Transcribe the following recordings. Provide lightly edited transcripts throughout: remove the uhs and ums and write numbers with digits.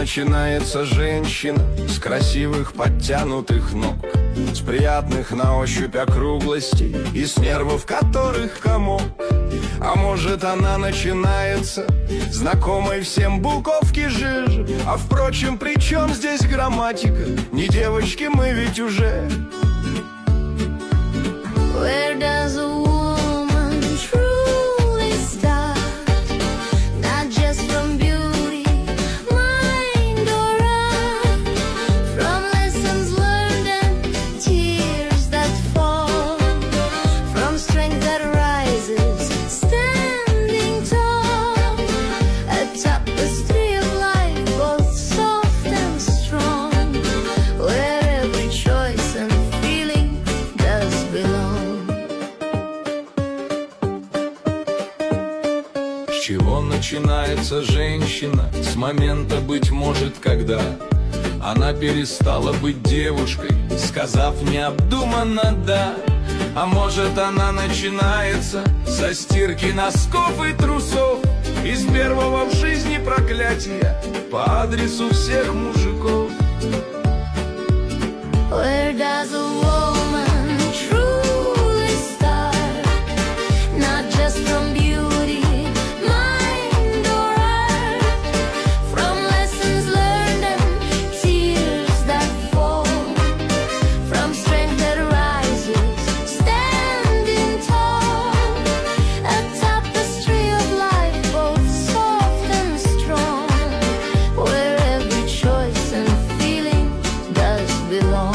начинается женщина с красивых подтянутых ног, с приятных на ощупь округлостей и с нервов которых комок. А может, она начинается знакомой всем буковки жижи. А впрочем, при чем здесь грамматика? Не девочки мы ведь уже. Where does a woman truly start? Not just from beauty, mind or art, from lessons learned and tears that fall, from strength that rises, standing tall, a tapestry of life, both soft and strong, where every choice and feeling does belong. С чего начинается женщина? С момента, быть может, когда она перестала быть девушкой, сказав необдуманно «да». А может, она начинается со стирки носков и трусов, из первого в жизни проклятия по адресу всех мужиков. Where does a woman truly start? Not just from beauty, mind or art, from lessons learned and tears that fall, from strength that rises, standing tall, a tapestry of life, both soft and strong, where every choice and feeling does belong.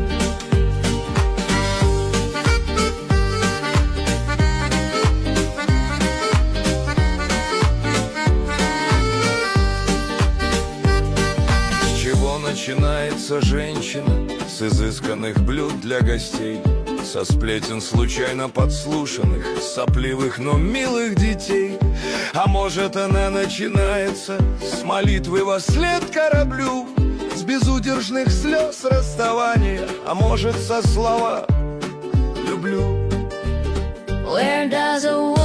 С чего начинается женщина? С изысканных блюд для гостей, со сплетен случайно подслушанных, сопливых, но милых детей. А может, она начинается с молитвы во след кораблю, с безудержных слез расставания, а может, со слова «люблю». Where does a